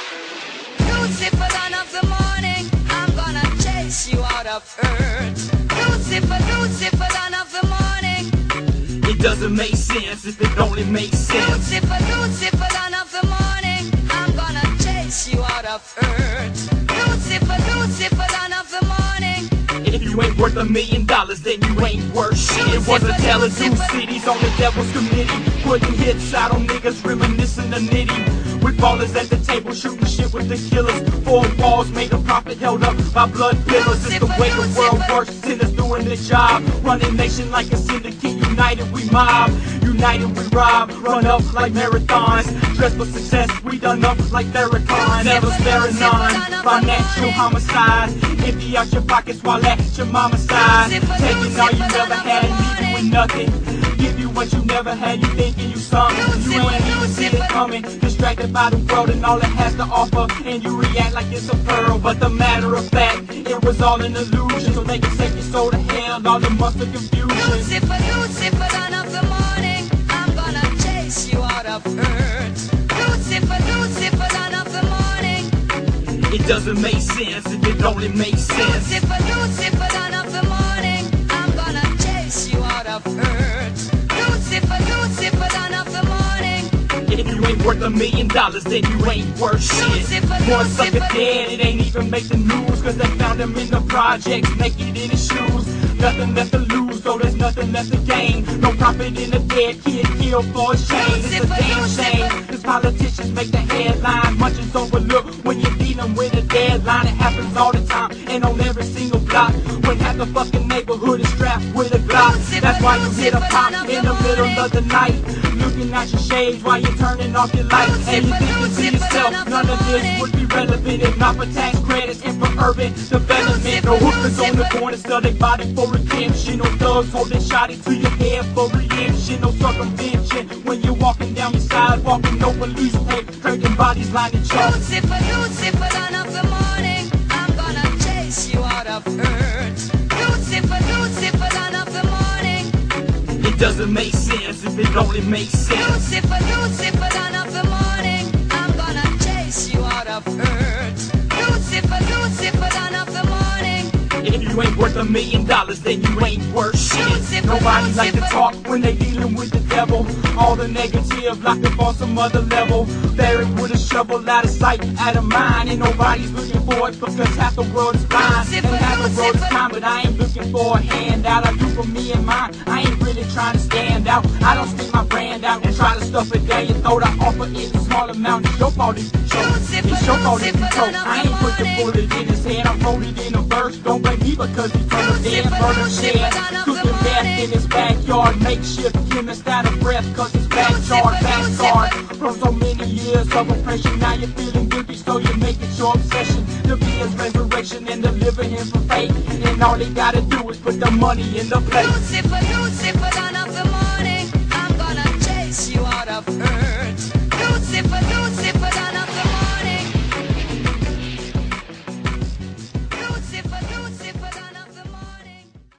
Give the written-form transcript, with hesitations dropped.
Lucifer, dawn of the morning, I'm gonna chase you out of earth. Lucifer, Lucifer, dawn of the morning. It doesn't make sense if it only makes sense. Lucifer, Lucifer, dawn of the morning, I'm gonna chase you out of earth. Lucifer, Lucifer, dawn of the morning. If you ain't worth $1 million, then you ain't worth shit. It was a tale of two cities on the devil's committee, putting hits out on niggas, reminiscing the nitty. With ballers at the table, shooting shit with the killers. Four walls made a profit, held up by blood pillars. It's the way the world works, sinners doing the job. Running nation like a syndicate, united we mob. United we rob, run up like marathons. Dressed for success, we done up like Farrakhan. Never sparing none, financial homicide. Empty out your pockets while at your mama's side. Taking all you never had and leaving with nothing. Give you what you never had, you thinking you something. You ain't even see it coming. Distracted by the world and all it has to offer, and you react like it's a pearl. But the matter of fact, it was all an illusion. So they can take your soul to hell, all the months of confusion. Lucifer, Lucifer, dawn of the morning, I'm gonna chase you out of earth. Lucifer, Lucifer, dawn of the morning. It doesn't make sense if it only makes sense. Lucifer, Lucifer, dawn of the morning, I'm gonna chase you out of earth. Lucifer, Lucifer, dawn of the morning. If you ain't worth $1 million, then you ain't worth shit. One sucker dead, it ain't even make the news, cause they found him in the projects, naked in his shoes. Nothing left to lose, so there's nothing left to gain. No profit in a dead kid killed for a shame. It's a damn shame, cause politicians make the headline. Much is overlooked when you're dealing with a deadline. It happens all the time, and on every single block, when half the fucking neighborhood is strapped with a Glock. That's why you hit a pop in the middle of the night, looking at your shades while you're turning off your lights. And you're thinking to yourself, none of this would be relevant if not for tax credits and for urban development. No hookers on the corner sell their body for redemption. No thugs holding shotty to your head for reaction. No circumvention when you're walking down your sidewalk with no police tape, dragging bodies lining chalk. Lucifer, Lucifer, dawn of the morning, I'm gonna chase you out of earth. Lucifer, Lucifer, dawn of the morning. It doesn't make sense if it only makes sense. Lucifer, Lucifer, dawn of the morning, I'm gonna chase you out of earth. Lucifer, Lucifer, dawn of the morning. If you ain't worth $1 million, then you ain't worth shit. Nobody like to talk when they dealing with the devil. All the negative locked up on some other level. Buried with a shovel, out of sight, out of mind. And nobody's looking for it because half the world is blind. And half the world is kind, but I ain't looking for a handout. I do for me and mine, I ain't really trying to stand out. I don't stick my brand out and try to stuff it down your throat. I offer it a small amount. It's your fault if you choke. It's your fault if you choke. I ain't put the bullet in his head, I wrote it in a verse. Don't blame me because he turned a dead murder shed. Cooking death in his backyard, makeshift chemist out of breath cause his backyard backguard. From so many years of oppression, now you're feeling guilty, so you make it your obsession to be his resurrection and deliver him from fate. And all he gotta do is put the money in the plate. Lucifer, Lucifer,